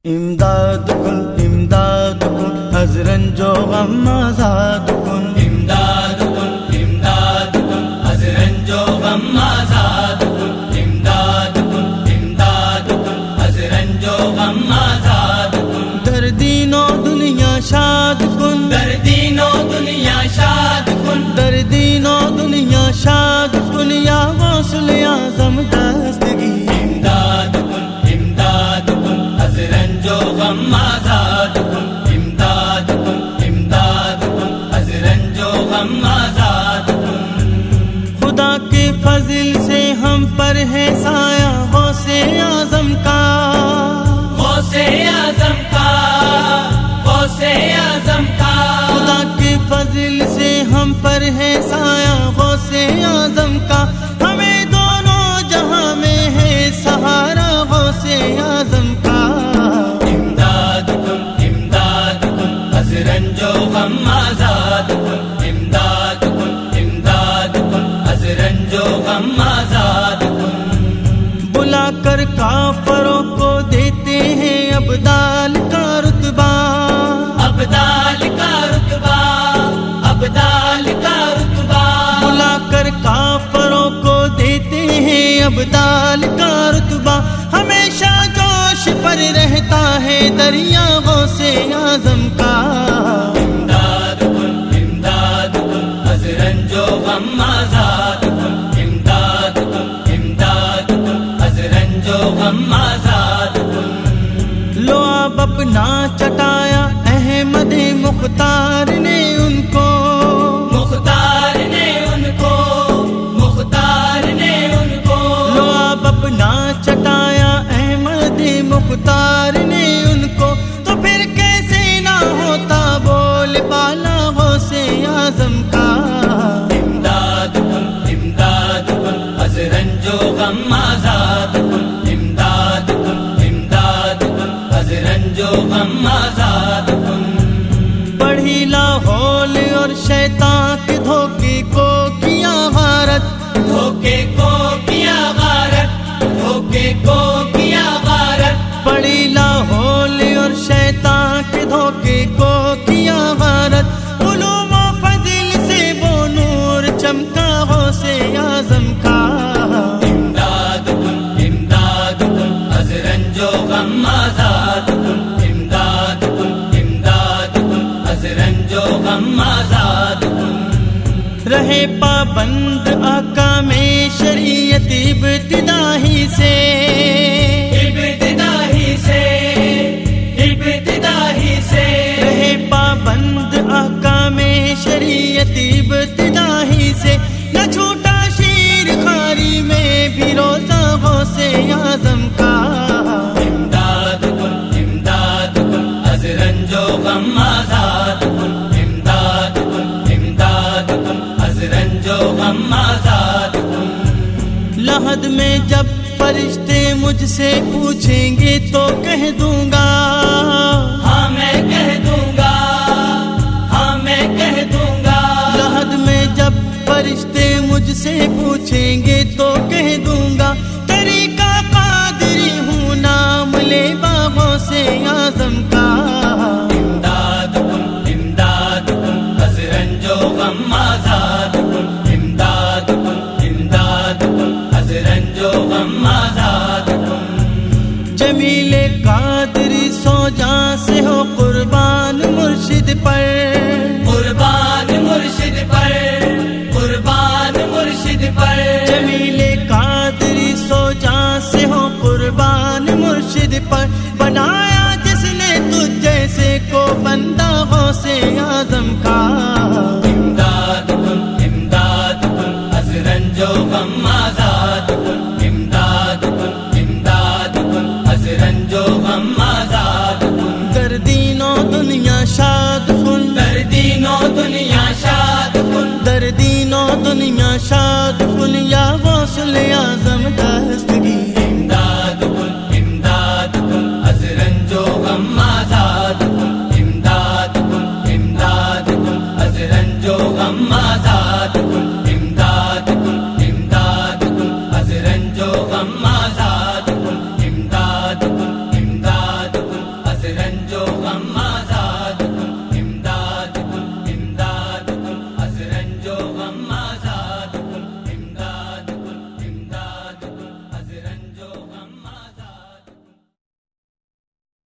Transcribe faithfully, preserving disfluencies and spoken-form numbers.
امداد کن امداد کن از رنج و غم آزاد کن امداد کن امداد کن از رنج و غم آزاد کن امداد کن امداد کن از رنج و غم آزاد کن در دین و دنیا شاد کن در دین و دنیا شاد کن در دین و دنیا شاد کن یا غوث اعظم دستگی امداد کن امداد کن از رنج و غم آزاد کن امداد کن امداد کن از رنج و غم آزاد کن خدا کے فضل سے ہم پر ہے سایہ غوث اعظم کا غوث اعظم کا غوث اعظم کا خدا کے فضل سے ہم پر ہے سایہ غوث اعظم کا ہمیں دونوں جہاں میں ہے سہارا غوث اعظم کا امداد کن امداد کن از رنج و غم آزاد کن امداد کن امداد کن از رنج و غم آزاد کن بلا کر کافروں کو دیتے ہیں ابدال کا رتبہ ابدال کا رتبہ ابدال کا رتبہ بلا کر کافروں کو دیتے ہیں ابدال کا رتبہ ہمیشہ جوش پر رہتا ہے دریا غوث اعظم کا امداد کن امداد کن از رنج و غم آزاد کن امداد کن امداد کن از رنج و غم آزاد کن لو اب اپنا چٹایا احمد مختار نے ان کو مختار نے ان کو مختار نے ان کو لو اب اپنا چٹایا احمد مختار نے ان کو تو پھر کیسے نہ ہوتا بول بالا غوث اعظم کا امداد کن امداد کن از رنج و غم آزاد کن امداد کن امداد کن از رنج و غم آزاد کن پڑھی لاہور اور شیطان کے دھوکے کو کیا غارت دھوکے کو کیا غارت دھوکے کو کیا غارت پڑھی لاہور اور شیطان کے دھوکے کو کیا غارت علوم و فضل سے وہ نور چمکا غوث اعظم کا امداد کن امداد کن از رنج و غم آزاد کن امداد کن امداد کن از رنج و غم آزاد کن رہے پابند احکام شریعت ابتدا ہی سے ابتدا ہی سے ابتدا ہی سے رہے پابند احکام شریعت ابتدا ہی سے نہ چھوٹا شیر خاری میں بھی روزہ غوث اعظم کا امداد کن امداد کن از رنج و غم آزاد کن امداد کن امداد کن از رنج و غم آزاد کن لحد میں جب فرشتے مجھ سے پوچھیں گے تو کہہ دوں گا ہاں میں کہہ دوں گا ہاں میں کہہ دوں گا لحد میں جب فرشتے مجھ سے پوچھیں گے تو کہہ دوں گا طریقہ قادری ہوں نام لے باغوں سے اعظم کا امداد کن امداد کن از رنج و غم آزاد کن امداد کن امداد کن از رنج و غم آزاد کن جمیل قادری سو جاں سے ہو قربان مرشد پر قربان مرشد پر قربان مرشد پر جمیل قادری سو جاں سے ہو قربان مرشد پر بنایا جس نے تجھ جیسے کو بندہ غوث اعظم کا امداد کن امداد کن از رنج و غم آزاد کن امداد کن امداد کن از رنج و غم آزاد کن در دین و دنیا شاد کن در دین و دنیا شاد کن در دین و دنیا شاد کن یا غوث اعظم دستگی امداد کن امداد کن از رنج و غم آزاد کن امداد کن امداد کن از رنج و غم آزاد کن امداد کن امداد کن از رنج و غم آزاد کن امداد کن امداد کن غم